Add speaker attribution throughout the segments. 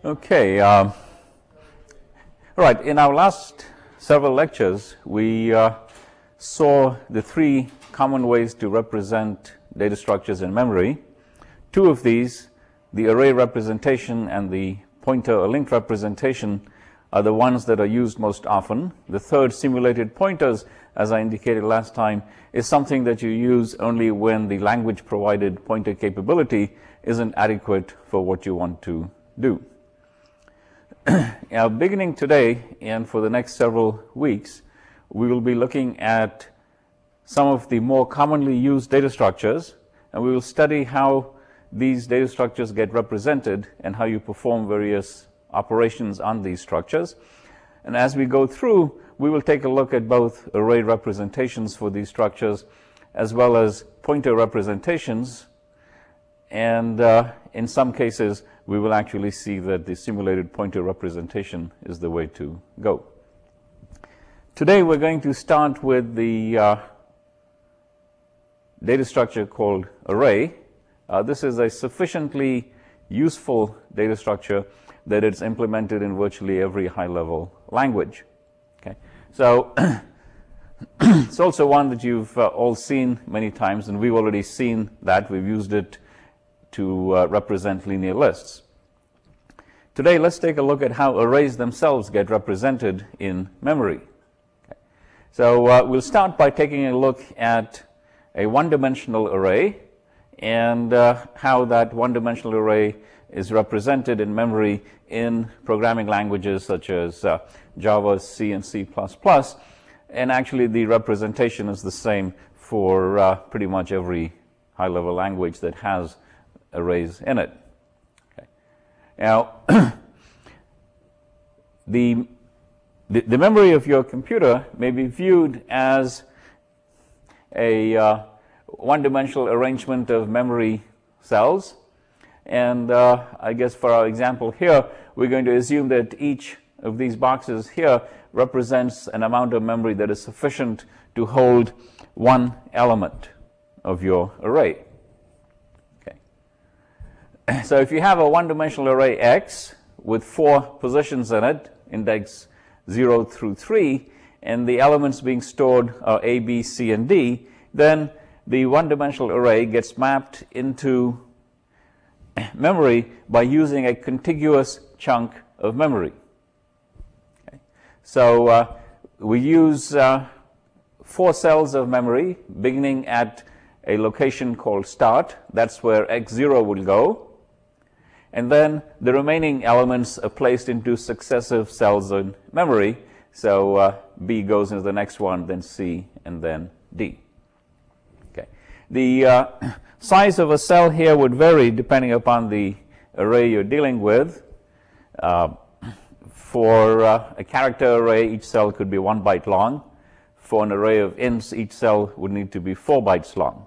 Speaker 1: Okay. All right. In our last several lectures, we saw the three common ways to represent data structures in memory. Two of these, the array representation and the pointer or linked representation, are the ones that are used most often. The third, simulated pointers, as I indicated last time, is something that you use only when the language provided pointer capability isn't adequate for what you want to do. Now, beginning today and for the next several weeks, we will be looking at some of the more commonly used data structures, and we will study how these data structures get represented and how you perform various operations on these structures. And as we go through, we will take a look at both array representations for these structures as well as pointer representations, and in some cases we will actually see that the simulated pointer representation is the way to go. Today we're going to start with the data structure called array. This is a sufficiently useful data structure that it's implemented in virtually every high-level language. Okay, so it's also one that you've all seen many times, and we've already seen that. We've used it to represent linear lists. Today, let's take a look at how arrays themselves get represented in memory. Okay. So we'll start by taking a look at a one-dimensional array and how that one-dimensional array is represented in memory in programming languages such as Java, C, and C++. And actually, the representation is the same for pretty much every high-level language that has arrays in it. Okay. Now, the memory of your computer may be viewed as a one-dimensional arrangement of memory cells. And I guess for our example here, we're going to assume that each of these boxes here represents an amount of memory that is sufficient to hold one element of your array. Okay. So if you have a one-dimensional array X with 4 positions in it, index 0 through 3, and the elements being stored are A, B, C, and D, then the one-dimensional array gets mapped into memory by using a contiguous chunk of memory. Okay. So we use 4 cells of memory beginning at a location called start. That's where X0 will go. And then the remaining elements are placed into successive cells in memory. So B goes into the next one, then C, and then D. Okay. The size of a cell here would vary depending upon the array you're dealing with. For a character array, each cell could be 1 byte long. For an array of ints, each cell would need to be 4 bytes long.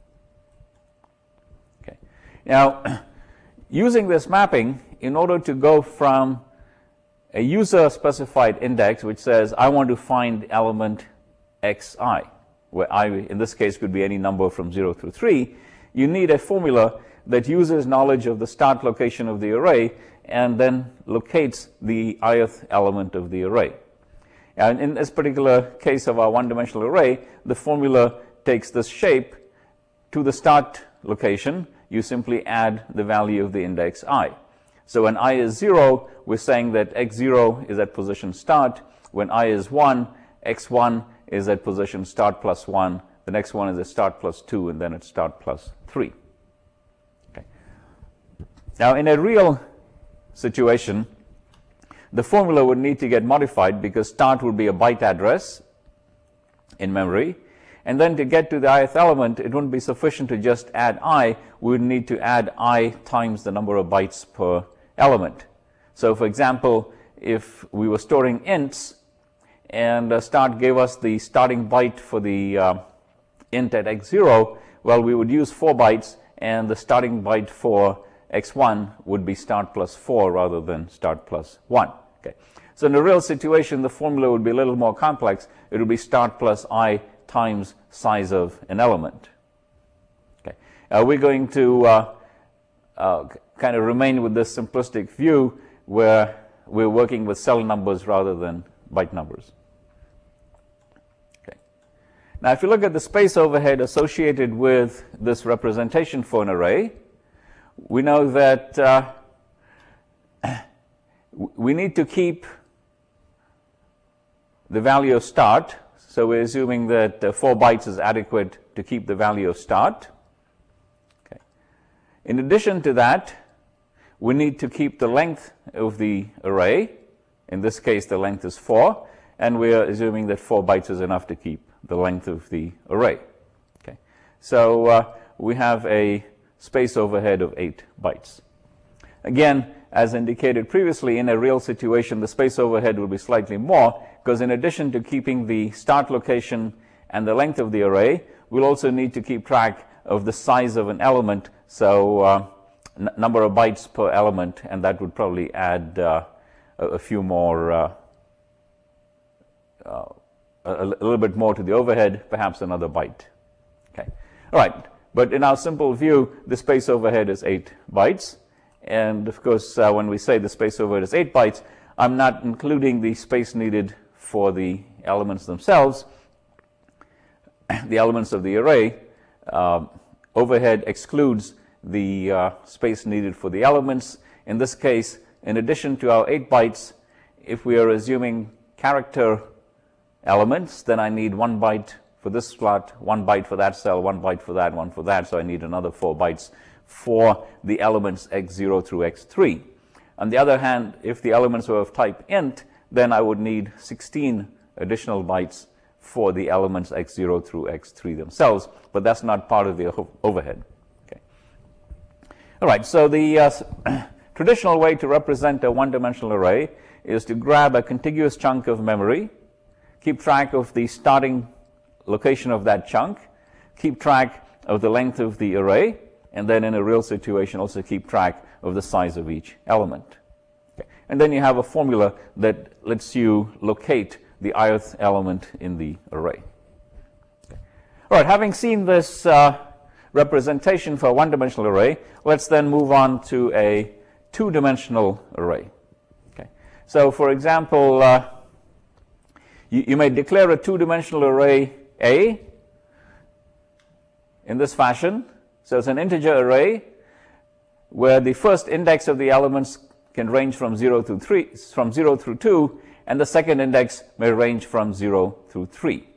Speaker 1: Okay. Now, using this mapping, in order to go from a user-specified index, which says, I want to find element xi, where I, in this case, could be any number from 0 through 3, you need a formula that uses knowledge of the start location of the array and then locates the ith element of the array. And in this particular case of our one-dimensional array, the formula takes this shape. To the start location, you simply add the value of the index I. So when I is 0, we're saying that x0 is at position start. When I is 1, x1 is at position start plus 1. The next one is at start plus 2, and then at start plus 3. Okay. Now, in a real situation, the formula would need to get modified because start would be a byte address in memory. And then to get to the ith element, it wouldn't be sufficient to just add I. We would need to add I times the number of bytes per element. So, for example, if we were storing ints and start gave us the starting byte for the int at x0, well, we would use 4 bytes, and the starting byte for x1 would be start plus 4 rather than start plus 1. Okay. So in a real situation, the formula would be a little more complex. It would be start plus I times size of an element. Okay. We're going to kind of remain with this simplistic view where we're working with cell numbers rather than byte numbers. Okay. Now, if you look at the space overhead associated with this representation for an array, we know that we need to keep the value of start. So we're assuming that 4 bytes is adequate to keep the value of start. Okay. In addition to that, we need to keep the length of the array. In this case, the length is 4, and we are assuming that 4 bytes is enough to keep the length of the array. Okay. So we have a space overhead of 8 bytes. Again, as indicated previously, in a real situation, the space overhead will be slightly more, because in addition to keeping the start location and the length of the array, we'll also need to keep track of the size of an element, so number of bytes per element, and that would probably add a few more, a little bit more to the overhead, perhaps another byte. Okay. All right, but in our simple view, the space overhead is 8 bytes. And of course, when we say the space overhead is 8 bytes, I'm not including the space needed for the elements themselves, the elements of the array. Overhead excludes the space needed for the elements. In this case, in addition to our 8 bytes, if we are assuming character elements, then I need 1 byte for this slot, 1 byte for that cell, 1 byte for that, 1 for that, so I need another 4 bytes for the elements x0 through x3. On the other hand, if the elements were of type int, then I would need 16 additional bytes for the elements x0 through x3 themselves, but that's not part of the overhead. Okay. All right, so the traditional way to represent a one-dimensional array is to grab a contiguous chunk of memory, keep track of the starting location of that chunk, keep track of the length of the array, and then in a real situation also keep track of the size of each element. Okay. And then you have a formula that lets you locate the ith element in the array. Okay. All right, having seen this representation for a one-dimensional array, let's then move on to a two-dimensional array. Okay. So for example, you may declare a two-dimensional array A in this fashion. So it's an integer array where the first index of the elements can range from 0 through 2, and the second index may range from 0 through 3.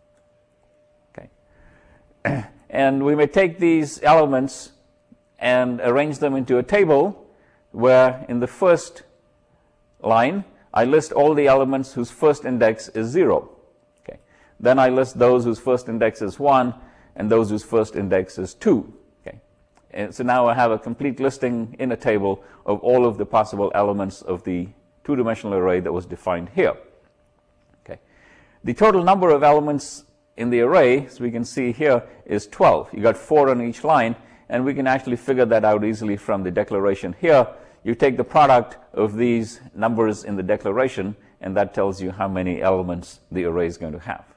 Speaker 1: Okay. And we may take these elements and arrange them into a table where in the first line I list all the elements whose first index is 0. Okay. Then I list those whose first index is 1 and those whose first index is 2. And so now I have a complete listing in a table of all of the possible elements of the two-dimensional array that was defined here. Okay. The total number of elements in the array, as we can see here, is 12. You got 4 on each line, and we can actually figure that out easily from the declaration here. You take the product of these numbers in the declaration, and that tells you how many elements the array is going to have.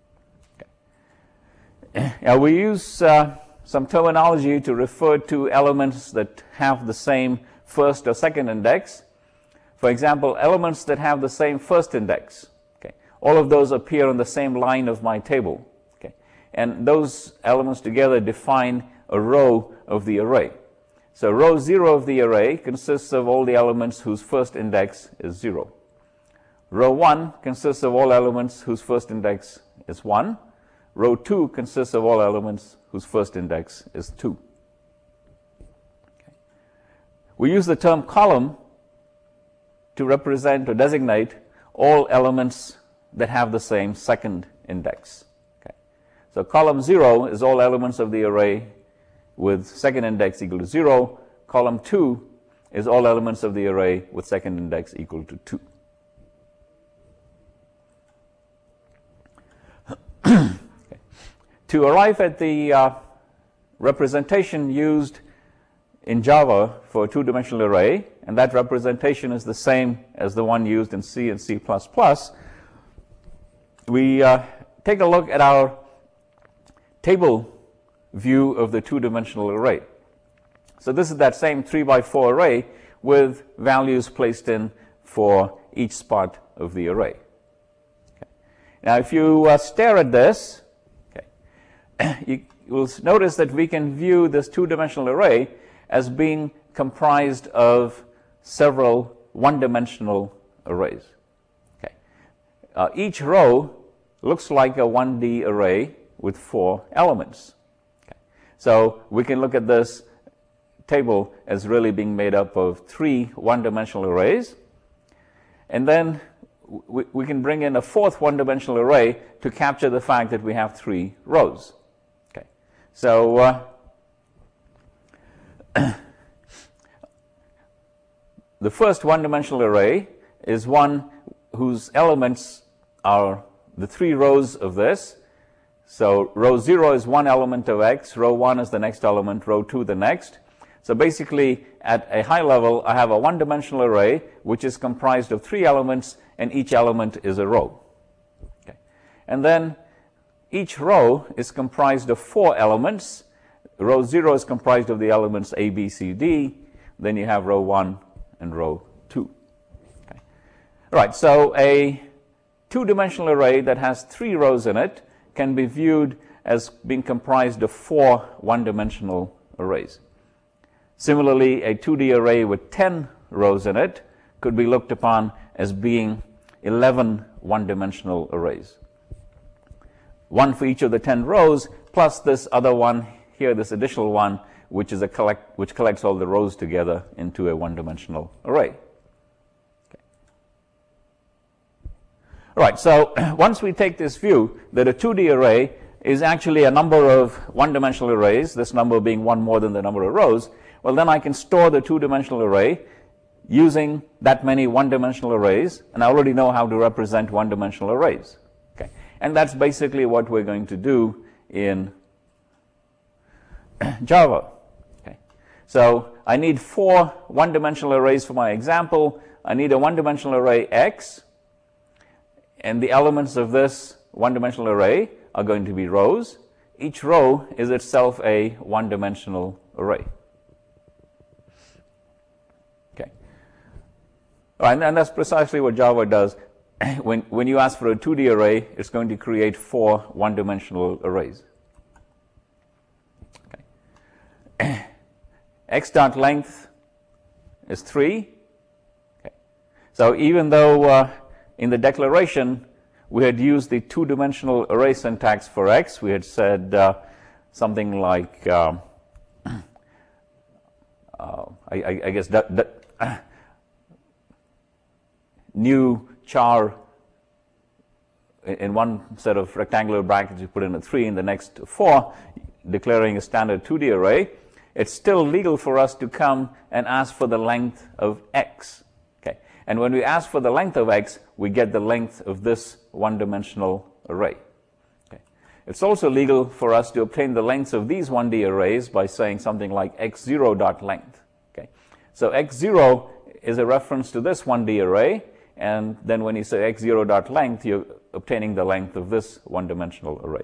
Speaker 1: Okay. Now we use some terminology to refer to elements that have the same first or second index. For example, elements that have the same first index. Okay. All of those appear on the same line of my table. Okay. And those elements together define a row of the array. So row 0 of the array consists of all the elements whose first index is 0. Row 1 consists of all elements whose first index is 1. Row 2 consists of all elements whose first index is 2. Okay. We use the term column to represent or designate all elements that have the same second index. Okay. So column 0 is all elements of the array with second index equal to 0. Column 2 is all elements of the array with second index equal to 2. To arrive at the representation used in Java for a two-dimensional array, and that representation is the same as the one used in C and C++, we take a look at our table view of the two-dimensional array. So this is that same 3 by 4 array with values placed in for each spot of the array. Okay. Now, if you stare at this, okay, you will notice that we can view this two-dimensional array as being comprised of several one-dimensional arrays. Okay. Each row looks like a 1D array with 4 elements. Okay. So we can look at this table as really being made up of 3 one-dimensional arrays, and then we can bring in a 4th one-dimensional array to capture the fact that we have 3 rows. Okay. So the first one-dimensional array is one whose elements are the 3 rows of this. So row 0 is one element of X, row 1 is the next element, row 2 the next. So basically, at a high level, I have a one-dimensional array which is comprised of 3 elements, and each element is a row. Okay. And then each row is comprised of 4 elements. Row 0 is comprised of the elements A, B, C, D. Then you have row 1 and row 2. Okay. All right, so a two-dimensional array that has 3 rows in it can be viewed as being comprised of 4 one-dimensional arrays. Similarly, a 2D array with 10 rows in it could be looked upon as being 11 one-dimensional arrays. One for each of the 10 rows, plus this other one here, this additional one, which collects all the rows together into a one-dimensional array. Okay. All right, so once we take this view that a 2D array is actually a number of one-dimensional arrays, this number being one more than the number of rows, well, then I can store the two-dimensional array using that many one-dimensional arrays, and I already know how to represent one-dimensional arrays. Okay. And that's basically what we're going to do in Java. Okay. So I need 4 one-dimensional arrays for my example. I need a one-dimensional array X, and the elements of this one-dimensional array are going to be rows. Each row is itself a one-dimensional array. And that's precisely what Java does. When you ask for a 2D array, it's going to create 4 one-dimensional arrays. Okay. X.length is 3. Okay. So even though in the declaration we had used the two-dimensional array syntax for X, we had said something like, I guess, new char, in one set of rectangular brackets you put in a 3, in the next 4, declaring a standard 2D array, it's still legal for us to come and ask for the length of X. Okay. And when we ask for the length of X, we get the length of this one-dimensional array. Okay. It's also legal for us to obtain the lengths of these 1D arrays by saying something like x0.length. Okay. So x0 is a reference to this 1D array, and then when you say x0.length, you're obtaining the length of this one-dimensional array.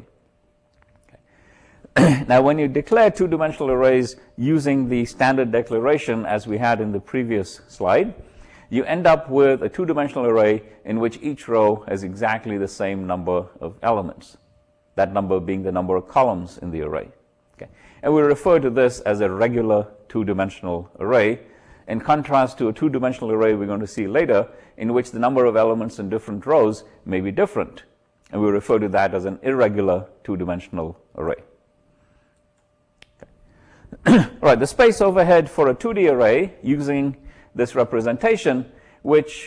Speaker 1: Okay. Now, when you declare two-dimensional arrays using the standard declaration as we had in the previous slide, you end up with a two-dimensional array in which each row has exactly the same number of elements, that number being the number of columns in the array. Okay. And we refer to this as a regular two-dimensional array, in contrast to a two-dimensional array we're going to see later, in which the number of elements in different rows may be different. And we refer to that as an irregular two-dimensional array. Okay. All right, the space overhead for a 2D array using this representation, which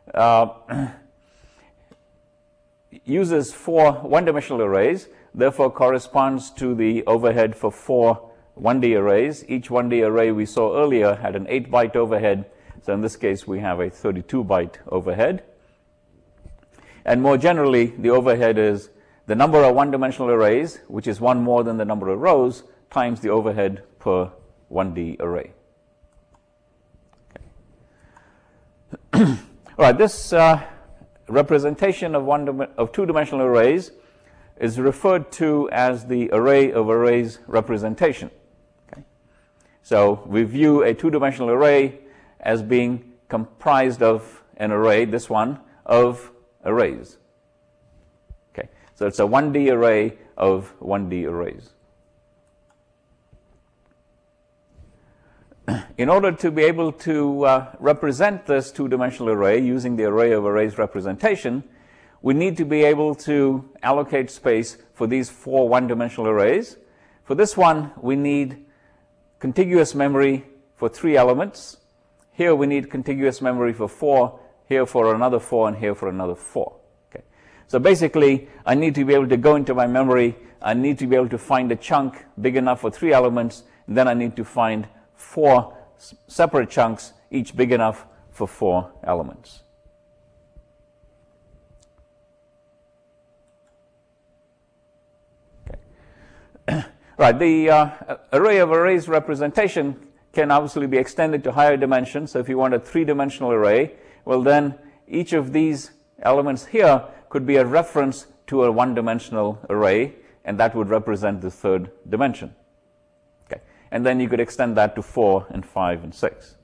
Speaker 1: uses 4 one-dimensional arrays, therefore corresponds to the overhead for 4 1D arrays. Each 1D array we saw earlier had an 8-byte overhead. So in this case, we have a 32-byte overhead. And more generally, the overhead is the number of one-dimensional arrays, which is one more than the number of rows, times the overhead per 1D array. Okay. All right, this representation of two-dimensional arrays is referred to as the array of arrays representation. Okay. So we view a two-dimensional array as being comprised of an array, this one, of arrays. Okay, so it's a 1D array of 1D arrays. In order to be able to represent this two-dimensional array using the array of arrays representation, we need to be able to allocate space for these 4 one-dimensional arrays. For this one, we need contiguous memory for 3 elements. Here we need contiguous memory for 4, here for another 4, and here for another 4. Okay. So basically, I need to be able to go into my memory, I need to be able to find a chunk big enough for 3 elements, and then I need to find 4 separate chunks, each big enough for 4 elements. Okay. Right, the array of arrays representation can obviously be extended to higher dimensions. So if you want a 3-dimensional array, well then each of these elements here could be a reference to a 1-dimensional array, and that would represent the 3rd dimension. Okay. And then you could extend that to 4 and 5 and 6.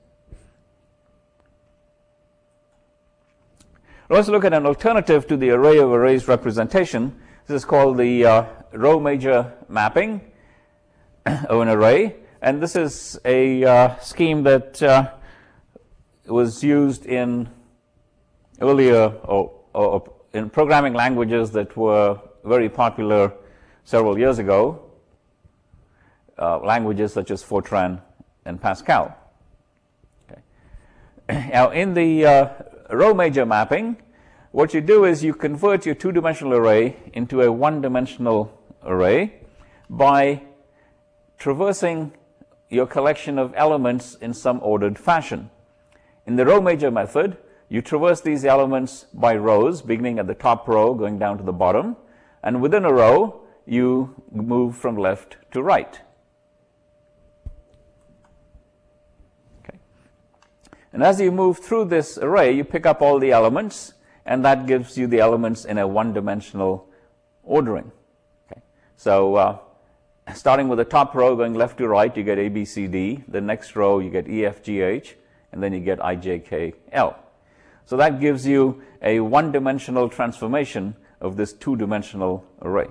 Speaker 1: Let's look at an alternative to the array of arrays representation. This is called the row major mapping of an array, and this is a scheme that was used in earlier or in programming languages that were very popular several years ago, languages such as Fortran and Pascal. Okay. Now, in the row major mapping, what you do is you convert your 2-dimensional array into a 1-dimensional array by traversing your collection of elements in some ordered fashion. In the row major method, you traverse these elements by rows, beginning at the top row, going down to the bottom, and within a row, you move from left to right. Okay. And as you move through this array, you pick up all the elements, and that gives you the elements in a 1-dimensional ordering. Okay. So starting with the top row, going left to right, you get A, B, C, D. The next row, you get E, F, G, H, and then you get I, J, K, L. So that gives you a 1-dimensional transformation of this 2-dimensional array.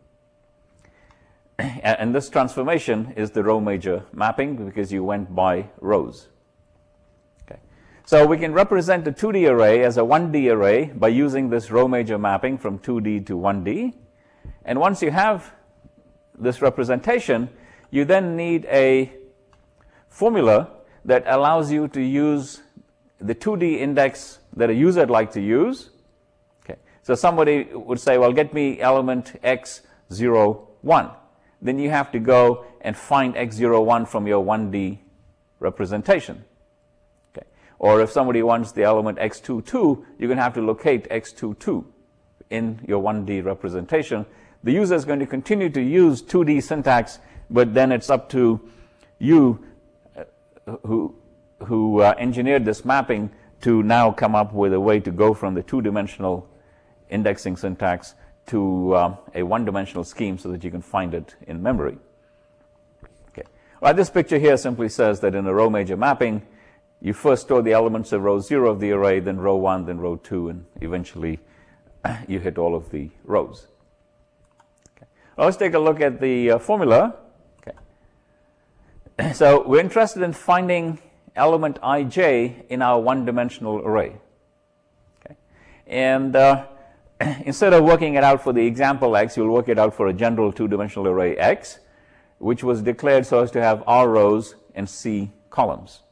Speaker 1: And this transformation is the row major mapping because you went by rows. Okay. So we can represent a 2D array as a 1D array by using this row major mapping from 2D to 1D. And once you have this representation, you then need a formula that allows you to use the 2D index that a user would like to use. Okay. So somebody would say, well, get me element x01. Then you have to go and find x01 from your 1D representation. Okay. Or if somebody wants the element x22, you're going to have to locate x22 in your 1D representation. The user is going to continue to use 2D syntax, but then it's up to you who engineered this mapping to now come up with a way to go from the 2-dimensional indexing syntax to a 1-dimensional scheme so that you can find it in memory. Okay. Well, this picture here simply says that in a row major mapping, you first store the elements of row 0 of the array, then row 1, then row 2, and eventually you hit all of the rows. Okay. Well, let's take a look at the formula. Okay. So we're interested in finding element ij in our 1-dimensional array. Okay. And instead of working it out for the example x, you'll work it out for a general 2-dimensional array x, which was declared so as to have r rows and c columns.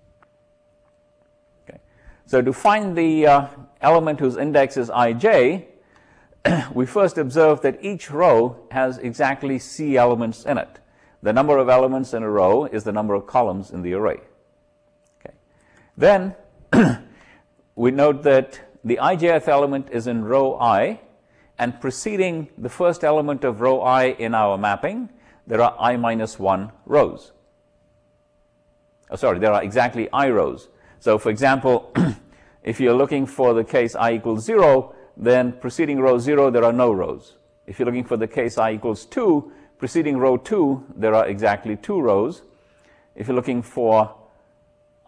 Speaker 1: Okay. So to find the element whose index is ij, we first observe that each row has exactly c elements in it. The number of elements in a row is the number of columns in the array. Okay. Then we note that the ijth element is in row I, and preceding the first element of row I in our mapping, there are I minus 1 rows. Oh, sorry, there are exactly I rows. So for example, if you're looking for the case I equals 0, then preceding row 0, there are no rows. If you're looking for the case I equals 2, preceding row 2, there are exactly 2 rows. If you're looking for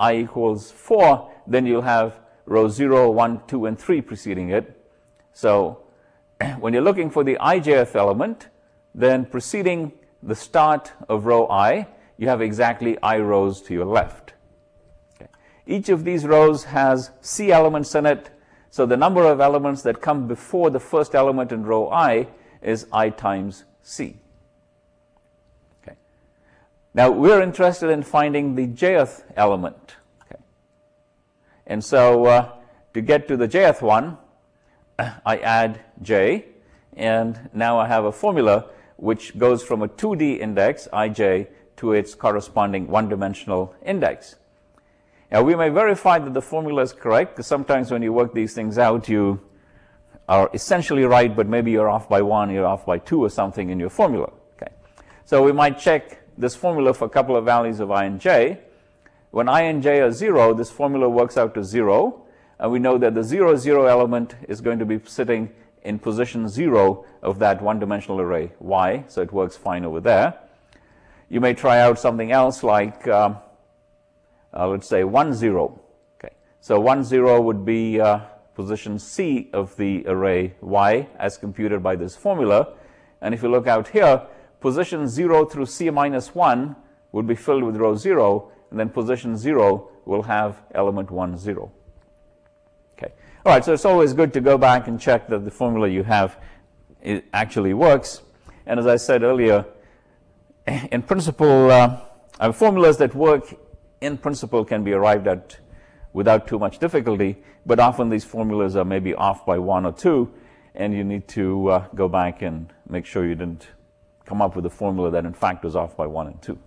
Speaker 1: I equals 4, then you'll have row 0, 1, 2, and 3 preceding it. So when you're looking for the ijth element, then preceding the start of row I, you have exactly I rows to your left. Okay. Each of these rows has C elements in it, so the number of elements that come before the first element in row I is I times C. Okay. Now we're interested in finding the jth element. Okay. And so to get to the jth one, I add j, and now I have a formula which goes from a 2D index, ij, to its corresponding one-dimensional index. Now we may verify that the formula is correct, because sometimes when you work these things out, you are essentially right, but maybe you're off by 1, you're off by 2 or something in your formula. Okay. So we might check this formula for a couple of values of I and j. When I and j are 0, this formula works out to 0, and we know that the 0, 0 element is going to be sitting in position 0 of that one-dimensional array y, so it works fine over there. You may try out something else like, let's say 1, 0. Okay. So 1, 0 would be position C of the array y as computed by this formula. And if you look out here, position 0 through C minus 1 would be filled with row 0, and then position 0 will have element 1, 0. Okay. All right, so it's always good to go back and check that the formula you have it actually works. And as I said earlier, in principle, formulas that work in principle can be arrived at without too much difficulty, but often these formulas are maybe off by 1 or 2, and you need to go back and make sure you didn't come up with a formula that in fact was off by 1 and 2.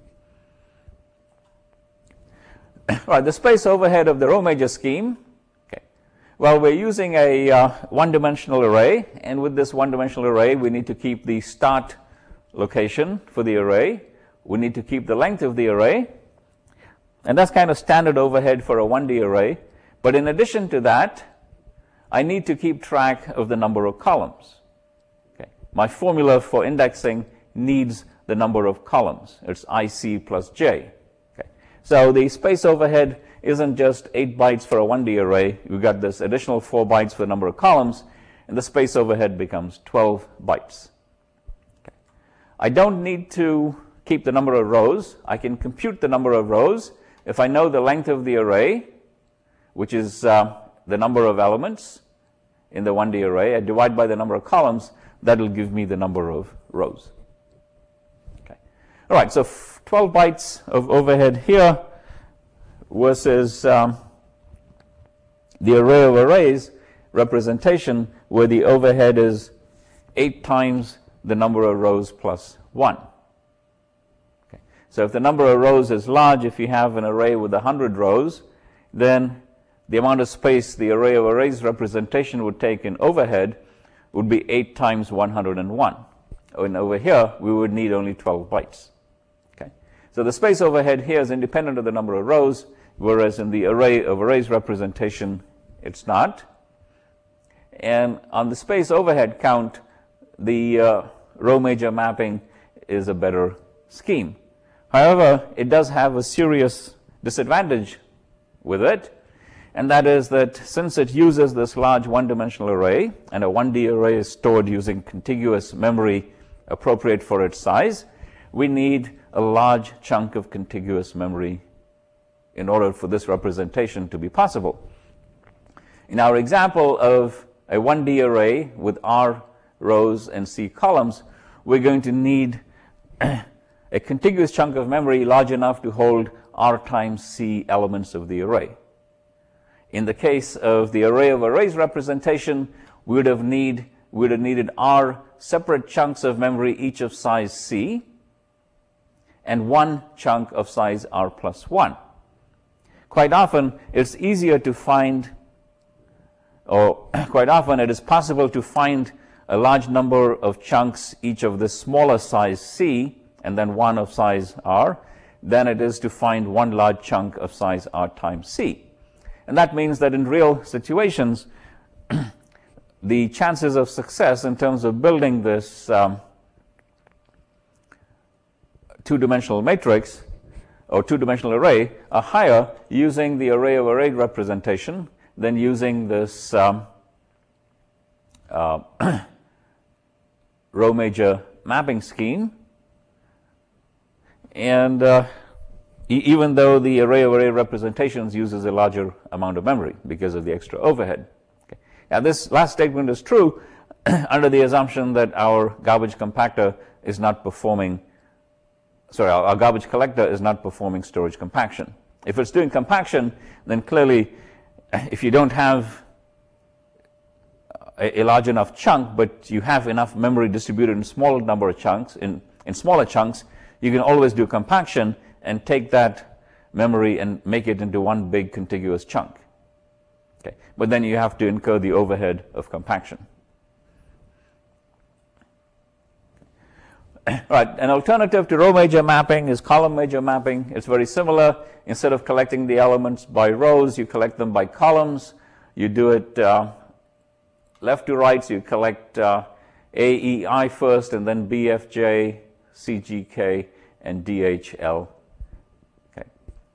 Speaker 1: All right, the space overhead of the row major scheme. Well, we're using a one-dimensional array, and with this one-dimensional array, we need to keep the start location for the array. We need to keep the length of the array, and that's kind of standard overhead for a 1D array. But in addition to that, I need to keep track of the number of columns. Okay. My formula for indexing needs the number of columns. It's IC plus J. Okay. So the space overhead isn't just 8 bytes for a 1D array. We've got this additional 4 bytes for the number of columns, and the space overhead becomes 12 bytes. Okay. I don't need to keep the number of rows. I can compute the number of rows. If I know the length of the array, which is the number of elements in the 1D array, I divide by the number of columns, that will give me the number of rows. Okay. All right, so 12 bytes of overhead here versus the array of arrays representation where the overhead is 8 times the number of rows plus 1. Okay. So if the number of rows is large, if you have an array with 100 rows, then the amount of space the array of arrays representation would take in overhead would be 8 times 101. And over here, we would need only 12 bytes. Okay. So the space overhead here is independent of the number of rows, whereas in the array of arrays representation, it's not. And on the space overhead count, the row major mapping is a better scheme. However, it does have a serious disadvantage with it, and that is that since it uses this large one-dimensional array, and a 1D array is stored using contiguous memory appropriate for its size, we need a large chunk of contiguous memory in order for this representation to be possible. In our example of a 1D array with R rows and C columns, we're going to need a contiguous chunk of memory large enough to hold R times C elements of the array. In the case of the array of arrays representation, we would have needed R separate chunks of memory, each of size C, and one chunk of size R plus 1. Quite often, it's easier to find, or quite often it is possible to find a large number of chunks, each of the smaller size C, and then one of size R, than it is to find one large chunk of size R times C. And that means that in real situations, the chances of success in terms of building this two-dimensional matrix or two-dimensional array are higher using the array of array representation than using this row major mapping scheme. And even though the array of array representations uses a larger amount of memory because of the extra overhead. Okay. Now this last statement is true under the assumption that our garbage compactor is not performing, our garbage collector is not performing storage compaction. If it's doing compaction, then clearly if you don't have a large enough chunk, but you have enough memory distributed in smaller number of chunks, in smaller chunks, you can always do compaction and take that memory and make it into one big contiguous chunk. Okay. But then you have to incur the overhead of compaction. Right, an alternative to row major mapping is column major mapping. It's very similar. Instead of collecting the elements by rows, you collect them by columns. You do it left to right, so you collect A, E, I first, and then B, F, J, C, G, K, and D, H, L. Okay.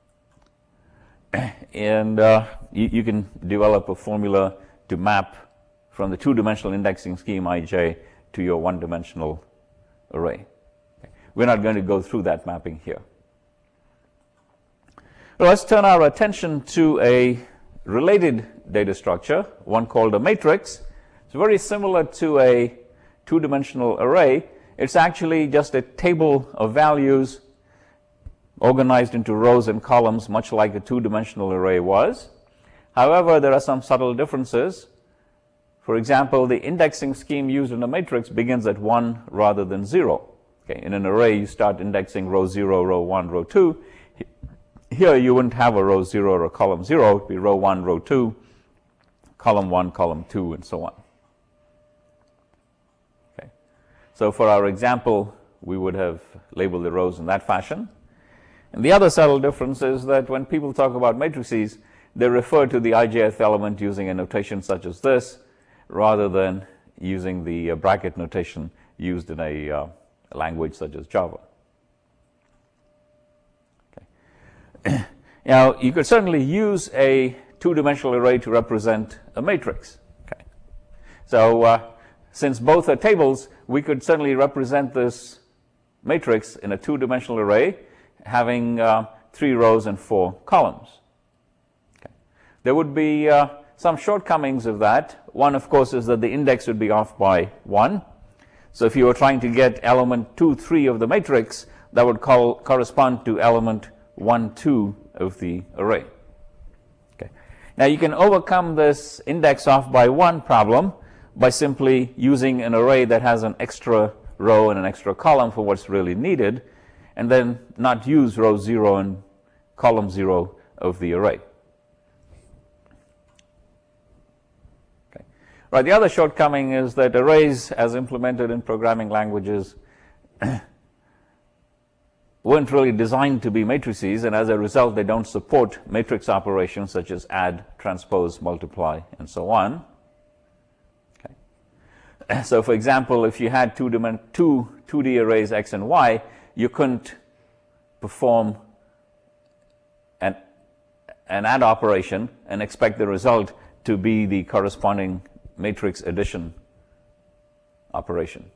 Speaker 1: And you can develop a formula to map from the two-dimensional indexing scheme IJ to your one-dimensional array. Okay. We're not going to go through that mapping here. Well, let's turn our attention to a related data structure, one called a matrix. It's very similar to a two-dimensional array. It's actually just a table of values organized into rows and columns, much like a two-dimensional array was. However, there are some subtle differences. For example, the indexing scheme used in a matrix begins at 1 rather than 0. Okay, in an array, you start indexing row 0, row 1, row 2. Here, you wouldn't have a row 0 or a column 0. It would be row 1, row 2, column 1, column 2, and so on. Okay. So for our example, we would have labeled the rows in that fashion. And the other subtle difference is that when people talk about matrices, they refer to the ijth element using a notation such as this, rather than using the bracket notation used in a language such as Java. Okay. Now, you could certainly use a two-dimensional array to represent a matrix. Okay. So, since both are tables, we could certainly represent this matrix in a two-dimensional array having 3 rows and 4 columns. Okay. There would be some shortcomings of that. One, of course, is that the index would be off by 1. So if you were trying to get element 2, 3 of the matrix, that would correspond to element 1, 2 of the array. Okay. Now you can overcome this index off by 1 problem by simply using an array that has an extra row and an extra column for what's really needed, and then not use row 0 and column 0 of the array. Okay. Right, the other shortcoming is that arrays, as implemented in programming languages, weren't really designed to be matrices, and as a result, they don't support matrix operations such as add, transpose, multiply, and so on. Okay. So, for example, if you had two 2D arrays x and y, you couldn't perform an add operation and expect the result to be the corresponding matrix addition operation.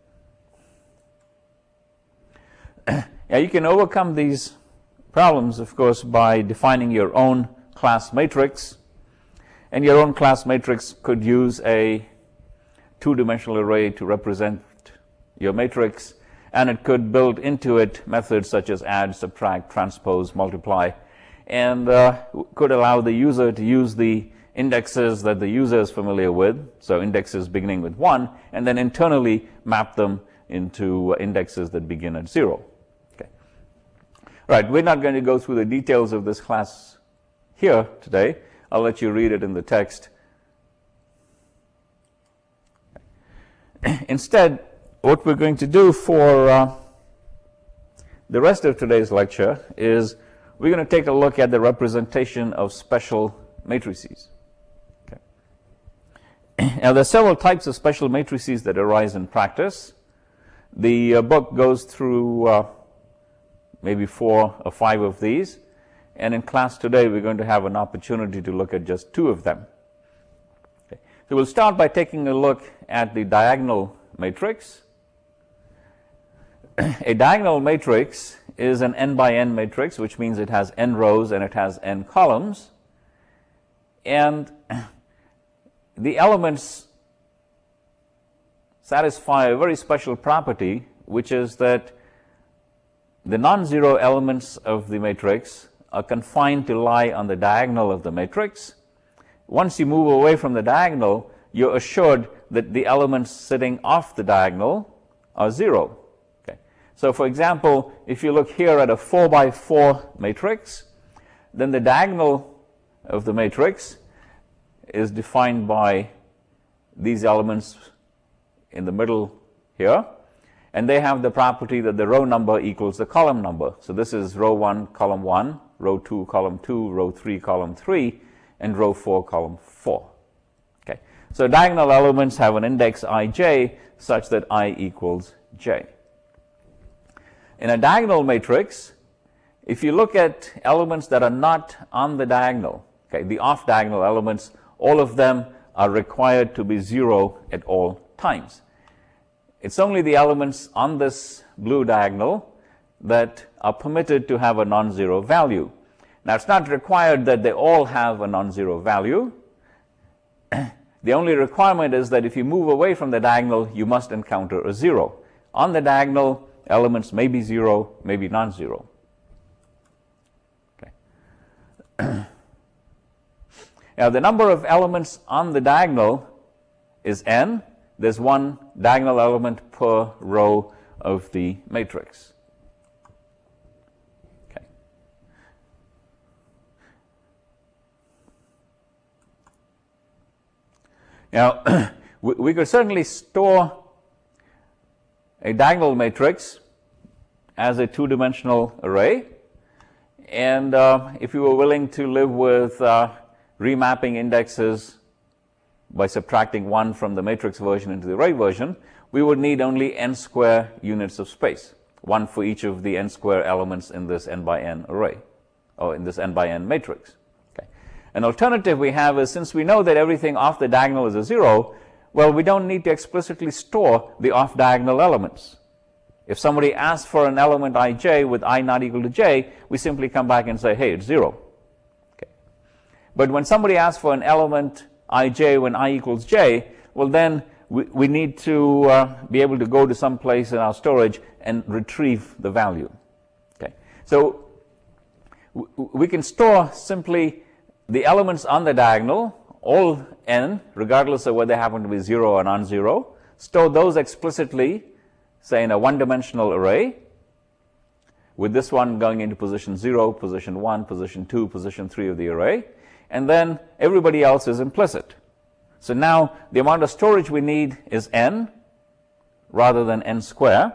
Speaker 1: Okay. Now you can overcome these problems, of course, by defining your own class matrix, and your own class matrix could use a two-dimensional array to represent your matrix, and it could build into it methods such as add, subtract, transpose, multiply, and could allow the user to use the indexes that the user is familiar with, so indexes beginning with 1, and then internally map them into indexes that begin at 0. Okay. Right, we're not going to go through the details of this class here today. I'll let you read it in the text. Instead, what we're going to do for the rest of today's lecture is we're going to take a look at the representation of special matrices. Okay. Now, there are several types of special matrices that arise in practice. The book goes through maybe 4 or 5 of these. And in class today, we're going to have an opportunity to look at just 2 of them. Okay. So we'll start by taking a look at the diagonal matrix. A diagonal matrix is an n by n matrix, which means it has n rows and it has n columns. And the elements satisfy a very special property, which is that the non-zero elements of the matrix are confined to lie on the diagonal of the matrix. Once you move away from the diagonal, you're assured that the elements sitting off the diagonal are 0. Okay. So for example, if you look here at a 4 by 4 matrix, then the diagonal of the matrix is defined by these elements in the middle here, and they have the property that the row number equals the column number. So this is row 1, column 1, row 2, column 2, row 3, column 3, and row 4, column 4. Okay. So diagonal elements have an index ij such that I equals j. In a diagonal matrix, if you look at elements that are not on the diagonal, okay, the off-diagonal elements, all of them are required to be 0 at all times. It's only the elements on this blue diagonal that are permitted to have a non-zero value. Now, it's not required that they all have a non-zero value. The only requirement is that if you move away from the diagonal, you must encounter a 0. On the diagonal, elements may be 0, may be non-zero. Okay. Now, the number of elements on the diagonal is n. There's one diagonal element per row of the matrix. Okay. Now, we could certainly store a diagonal matrix as a two-dimensional array, and if you were willing to live with remapping indexes by subtracting 1 from the matrix version into the array version, we would need only n square units of space, 1 for each of the n square elements in this n by n array, or in this n by n matrix. Okay. An alternative we have is, since we know that everything off the diagonal is a 0, well, we don't need to explicitly store the off-diagonal elements. If somebody asks for an element ij with I not equal to j, we simply come back and say, hey, it's 0. Okay. But when somebody asks for an element ij when I equals j, well, then we need to be able to go to some place in our storage and retrieve the value. Okay. So we can store simply the elements on the diagonal, all n, regardless of whether they happen to be 0 or non-zero, store those explicitly, say in a one-dimensional array, with this one going into position 0, position 1, position 2, position 3 of the array, and then everybody else is implicit. So now the amount of storage we need is n rather than n square.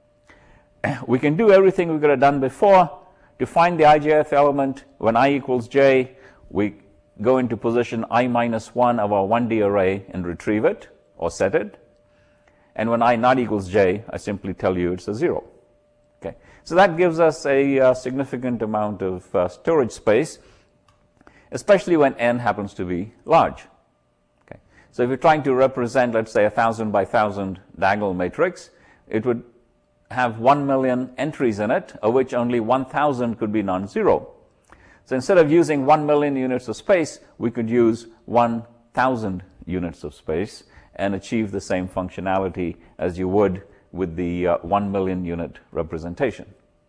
Speaker 1: We can do everything we could have done before. To find the ijth element, when I equals j, we go into position I minus 1 of our 1D array and retrieve it or set it. And when I not equals j, I simply tell you it's a 0. Okay. So that gives us a significant amount of storage space, especially when n happens to be large. Okay. So if you're trying to represent, let's say, 1,000 by 1,000 diagonal matrix, it would have 1 million entries in it, of which only 1,000 could be non-zero. So instead of using 1 million units of space, we could use 1,000 units of space and achieve the same functionality as you would with the 1 million unit representation.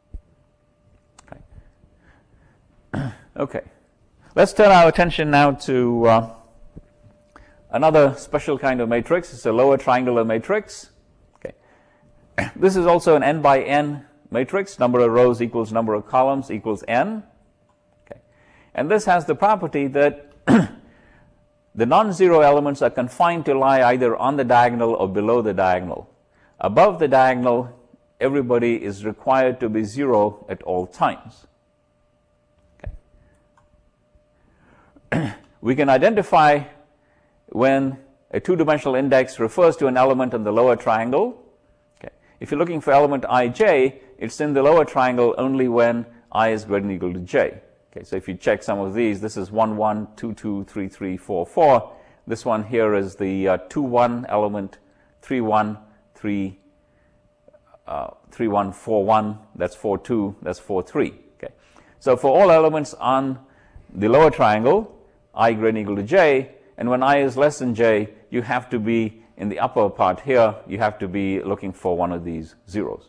Speaker 1: Okay. Okay. Let's turn our attention now to another special kind of matrix. It's a lower triangular matrix. Okay. This is also an n by n matrix. Number of rows equals number of columns equals n. Okay. And this has the property that the non-zero elements are confined to lie either on the diagonal or below the diagonal. Above the diagonal, everybody is required to be 0 at all times. We can identify when a two-dimensional index refers to an element in the lower triangle. Okay. If you're looking for element ij, it's in the lower triangle only when I is greater than or equal to j. Okay, so if you check some of these, this is 1, 1, 2, 2, 3, 3, 4, 4. This one here is the 2, 1 element, 3, 1, 3, 3, 1, 4, 1, that's 4, 2, that's 4, 3. Okay. So for all elements on the lower triangle, I greater than or equal to j, and when I is less than j, you have to be in the upper part here, you have to be looking for one of these zeros.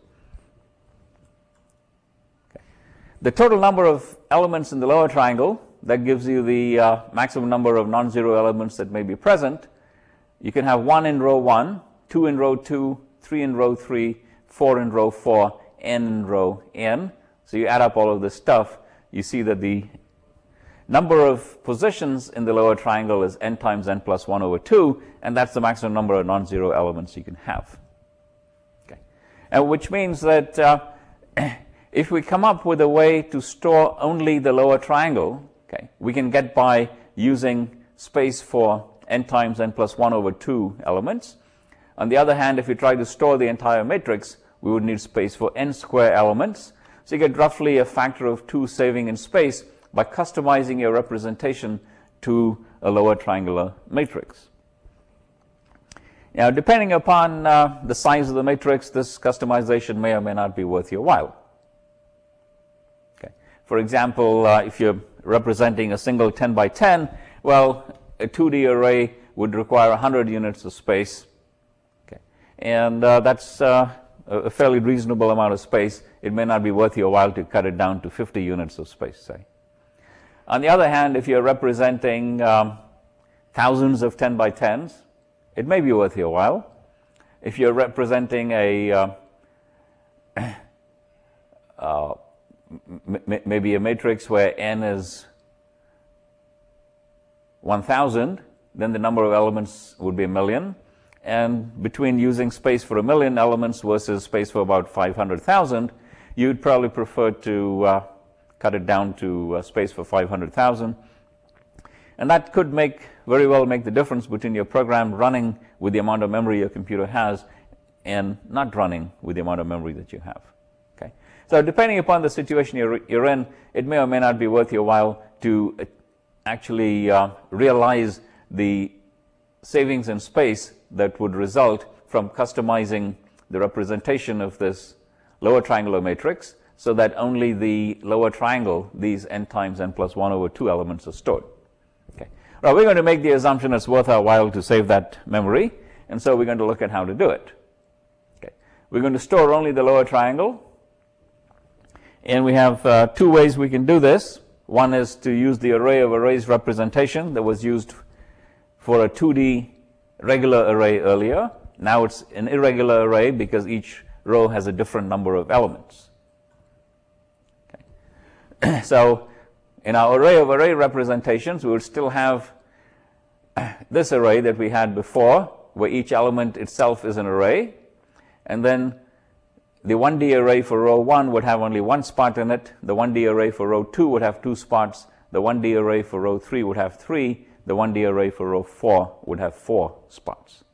Speaker 1: Okay. The total number of elements in the lower triangle, that gives you the maximum number of non-zero elements that may be present. You can have 1 in row 1, 2 in row 2, 3 in row 3, 4 in row 4, n in row n. So you add up all of this stuff, you see that the number of positions in the lower triangle is n times n plus 1 over 2, and that's the maximum number of non-zero elements you can have. Okay. And which means that if we come up with a way to store only the lower triangle, okay, we can get by using space for n times n plus 1 over 2 elements. On the other hand, if we try to store the entire matrix, we would need space for n square elements. So you get roughly a factor of 2 saving in space by customizing your representation to a lower triangular matrix. Now, depending upon the size of the matrix, this customization may or may not be worth your while. Okay. For example, if you're representing a single 10 by 10, well, a 2D array would require 100 units of space. Okay. And that's a fairly reasonable amount of space. It may not be worth your while to cut it down to 50 units of space, say. On the other hand, if you're representing thousands of 10 by 10s, it may be worth your while. If you're representing a maybe a matrix where n is 1,000, then the number of elements would be 1,000,000. And between using space for 1,000,000 elements versus space for about 500,000, you'd probably prefer to cut it down to space for 500,000. And that could very well make the difference between your program running with the amount of memory your computer has and not running with the amount of memory that you have. Okay. So depending upon the situation you're in, it may or may not be worth your while to actually realize the savings in space that would result from customizing the representation of this lower triangular matrix so that only the lower triangle, these n times n plus 1 over 2 elements, are stored. Okay. Well, we're going to make the assumption it's worth our while to save that memory, and so we're going to look at how to do it. Okay. We're going to store only the lower triangle, and we have two ways we can do this. One is to use the array of arrays representation that was used for a 2D regular array earlier. Now it's an irregular array because each row has a different number of elements. Okay. So in our array of array representations, we would still have this array that we had before, where each element itself is an array, and then the 1D array for row 1 would have only one spot in it. The 1D array for row 2 would have 2 spots. The 1D array for row 3 would have 3. The 1D array for row 4 would have 4 spots.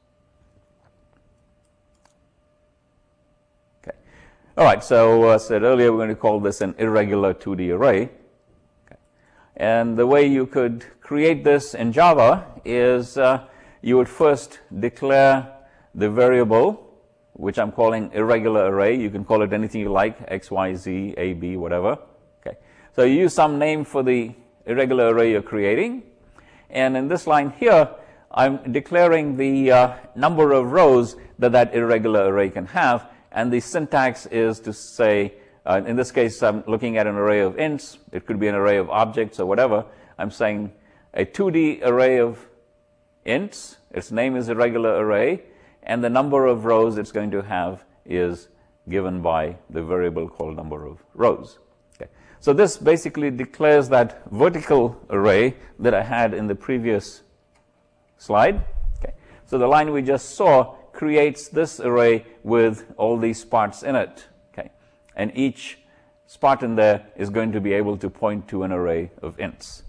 Speaker 1: Okay. All right, so I said earlier we're going to call this an irregular 2D array. Okay. And the way you could create this in Java is you would first declare the variable, which I'm calling irregular array. You can call it anything you like, x, y, z, a, b, whatever. Okay. So you use some name for the irregular array you're creating. And in this line here, I'm declaring the number of rows that that irregular array can have. And the syntax is to say, in this case, I'm looking at an array of ints. It could be an array of objects or whatever. I'm saying a 2D array of ints. Its name is irregular array. And the number of rows it's going to have is given by the variable called number of rows. Okay. So this basically declares that vertical array that I had in the previous slide. Okay. So the line we just saw creates this array with all these spots in it. Okay. And each spot in there is going to be able to point to an array of ints.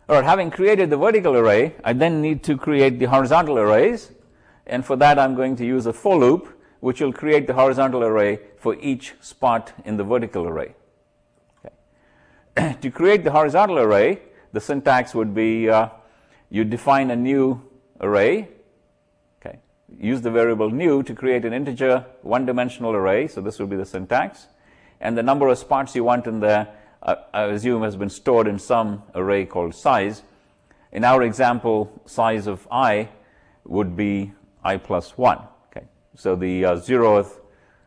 Speaker 1: All right, having created the vertical array, I then need to create the horizontal arrays, and for that I'm going to use a for loop, which will create the horizontal array for each spot in the vertical array. Okay. To create the horizontal array, the syntax would be you define a new array, okay, use the variable new to create an integer one-dimensional array, so this will be the syntax, and the number of spots you want in there I assume has been stored in some array called size. In our example, size of I would be I plus 1. Okay. So the 0th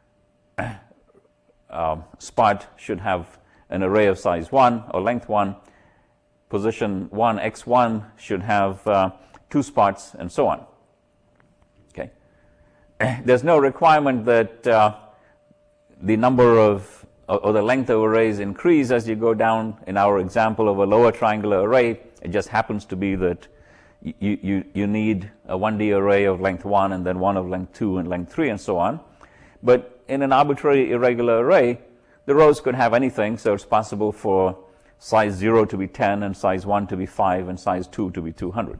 Speaker 1: spot should have an array of size 1 or length 1. Position 1, x1 should have 2 spots, and so on. Okay. There's no requirement that the number of or the length of arrays increase as you go down. In our example of a lower triangular array, it just happens to be that you need a 1D array of length 1 and then one of length 2 and length 3 and so on. But in an arbitrary irregular array, the rows could have anything, so it's possible for size 0 to be 10 and size 1 to be 5 and size 2 to be 200.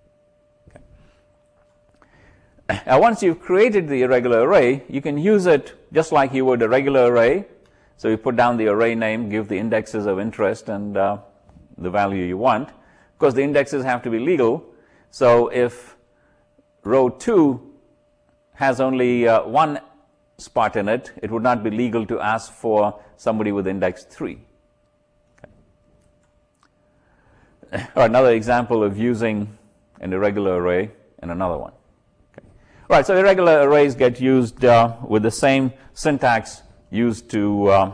Speaker 1: Okay. Now once you've created the irregular array, you can use it just like you would a regular array. So you put down the array name, give the indexes of interest and the value you want. Of course, the indexes have to be legal. So if row 2 has only one spot in it, it would not be legal to ask for somebody with index 3. Okay. Or another example of using an irregular array in another one. Okay. All right, so irregular arrays get used with the same syntax used to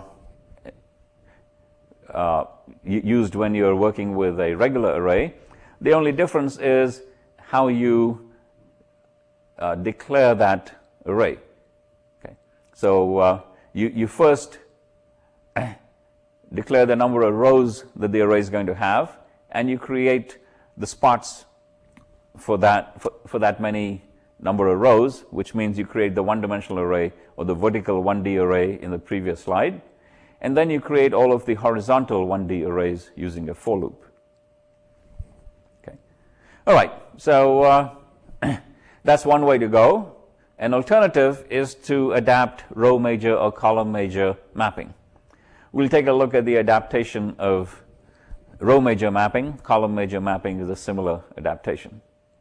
Speaker 1: used when you're working with a regular array. The only difference is how you declare that array. Okay. So you first declare the number of rows that the array is going to have, and you create the spots for that many number of rows, which means you create the one-dimensional array or the vertical 1D array in the previous slide, and then you create all of the horizontal 1D arrays using a for loop. Okay. All right, so that's one way to go. An alternative is to adapt row major or column major mapping. We'll take a look at the adaptation of row major mapping. Column major mapping is a similar adaptation.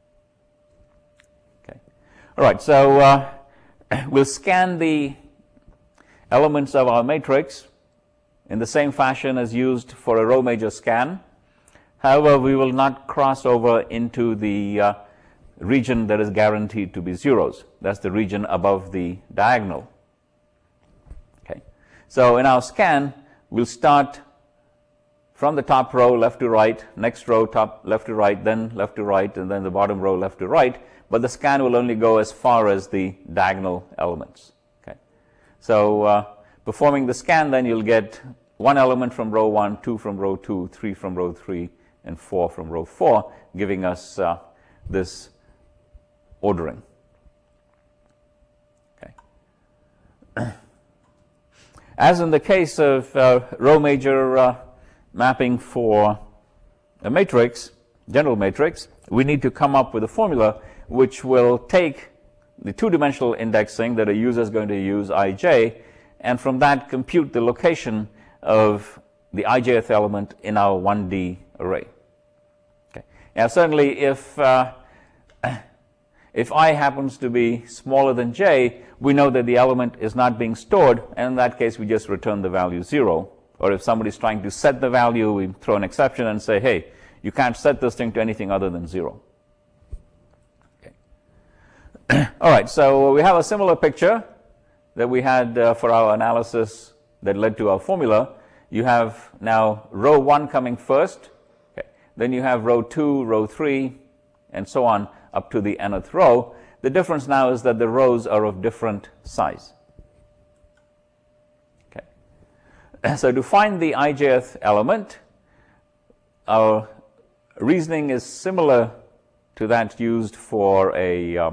Speaker 1: All right, so we'll scan the elements of our matrix in the same fashion as used for a row major scan. However, we will not cross over into the region that is guaranteed to be zeros. That's the region above the diagonal. Okay. So in our scan, we'll start from the top row left to right, next row top left to right, then left to right, and then the bottom row left to right. But the scan will only go as far as the diagonal elements. Okay. So performing the scan, then you'll get one element from row 1, 2 from row 2, 3 from row 3, and 4 from row 4, giving us this ordering. Okay. As in the case of row major mapping for a matrix, general matrix, we need to come up with a formula which will take the two-dimensional indexing that a user is going to use, ij, and from that compute the location of the ijth element in our 1D array. Okay. Now certainly if I happens to be smaller than j, we know that the element is not being stored, and in that case we just return the value 0. Or if somebody's trying to set the value, we throw an exception and say, hey, you can't set this thing to anything other than 0. All right, so we have a similar picture that we had for our analysis that led to our formula. You have now row 1 coming first, okay. Then you have row 2, row 3, and so on up to the nth row. The difference now is that the rows are of different size. Okay. So to find the ijth element, our reasoning is similar to that used for a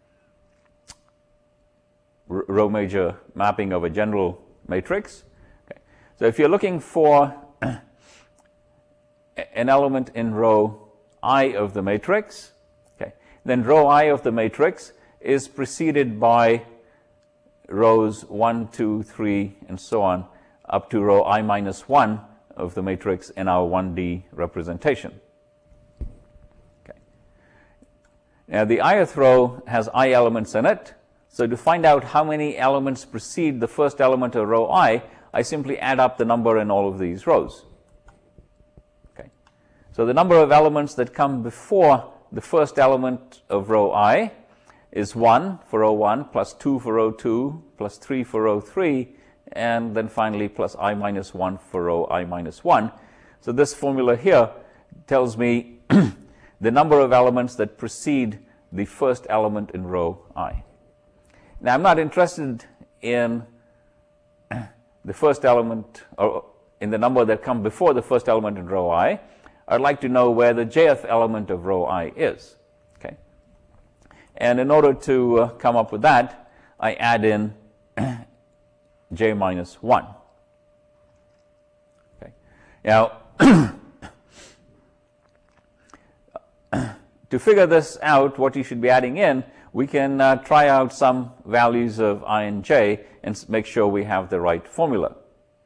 Speaker 1: row major mapping of a general matrix. Okay. So if you're looking for an element in row I of the matrix. Okay. Then row I of the matrix is preceded by rows 1, 2, 3, and so on, up to row I minus 1 of the matrix in our 1D representation. Okay. Now, the ith row has I elements in it. So to find out how many elements precede the first element of row I simply add up the number in all of these rows. Okay. So the number of elements that come before the first element of row I is 1 for row 1, plus 2 for row 2, plus 3 for row 3, and then finally plus I minus 1 for row I minus 1. So this formula here tells me the number of elements that precede the first element in row I. Now, I'm not interested in the first element, or in the number that come before the first element in row I. I'd like to know where the jth element of row I is. Okay. And in order to come up with that, I add in j minus 1. Okay. Now, to figure this out, what you should be adding in, we can try out some values of I and j and make sure we have the right formula.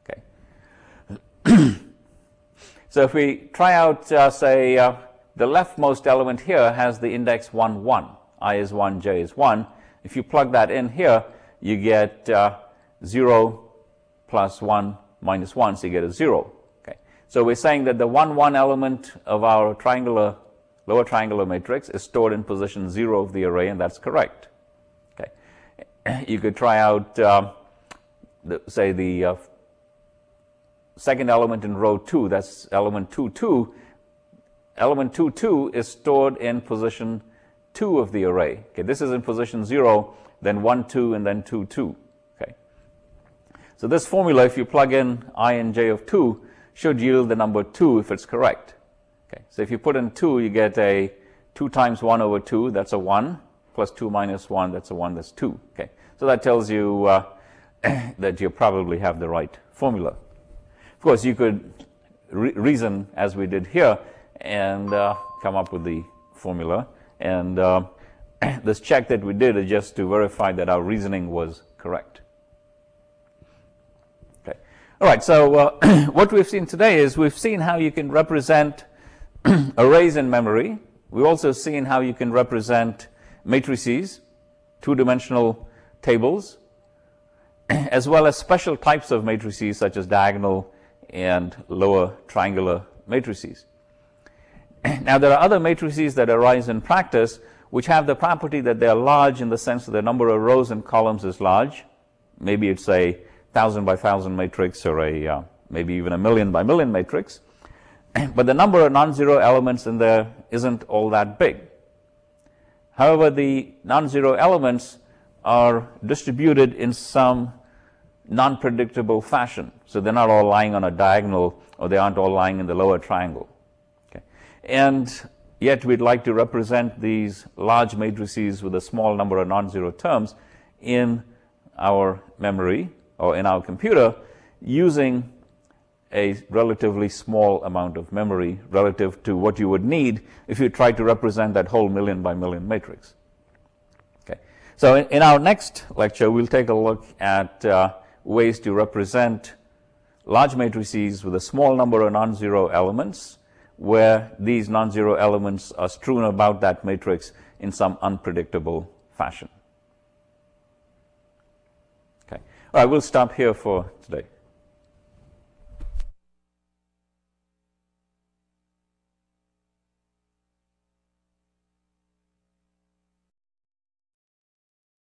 Speaker 1: Okay. So if we try out, say, the leftmost element here has the index 1, 1. I is 1, j is 1. If you plug that in here, you get 0 plus 1 minus 1, so you get a 0. Okay. So we're saying that the 1, 1 element of our lower triangular matrix is stored in position 0 of the array, and that's correct. Okay. You could try out, say, the second element in row 2, that's element 2, 2. Element 2, 2 is stored in position 2 of the array. Okay. This is in position 0, then 1, 2, and then 2, 2. Okay. So this formula, if you plug in I and j of 2, should yield the number 2 if it's correct. Okay. So if you put in 2, you get a 2 times 1 over 2, that's a 1, plus 2 minus 1, that's a 1, that's 2. Okay. So that tells you that you probably have the right formula. Of course, you could reason as we did here and come up with the formula. And this check that we did is just to verify that our reasoning was correct. Okay. All right. So what we've seen today is we've seen how you can represent arrays in memory. We've also seen how you can represent matrices, two-dimensional tables, as well as special types of matrices such as diagonal and lower triangular matrices. Now, there are other matrices that arise in practice which have the property that they are large in the sense that the number of rows and columns is large. Maybe it's a 1,000 by 1,000 matrix, or a maybe even a 1,000,000 by 1,000,000 matrix. But the number of non-zero elements in there isn't all that big. However, the non-zero elements are distributed in some non-predictable fashion. So they're not all lying on a diagonal, or they aren't all lying in the lower triangle. Okay. And yet we'd like to represent these large matrices with a small number of non-zero terms in our memory or in our computer using a relatively small amount of memory relative to what you would need if you tried to represent that whole 1,000,000 by 1,000,000 matrix. Okay. So in our next lecture, we'll take a look at ways to represent large matrices with a small number of non-zero elements, where these non-zero elements are strewn about that matrix in some unpredictable fashion. Okay. All right, we'll stop here for today.